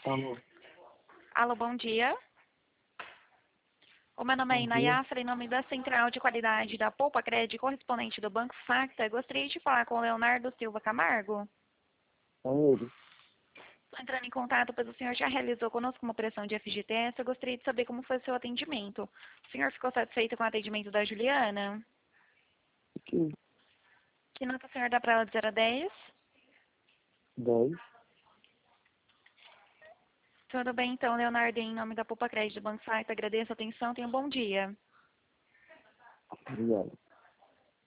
Alô, Alô, bom dia. O meu nome é bom dia. Inayafra, em nome da Central de Qualidade da Poupa Crédito, correspondente do Banco Facta. Gostaria de falar com o Leonardo Silva Camargo. É ele. Estou entrando em contato, pois o senhor já realizou conosco uma operação de FGTS. Eu gostaria de saber como foi o seu atendimento. O senhor ficou satisfeito com o atendimento da Juliana? Aqui, Que nota o senhor dá para ela de 0 a 10? 10. Tudo bem, então, Leonardo, em nome da Poupa Crédito do Banco Facta, agradeço a atenção. Tenha um bom dia. Obrigado.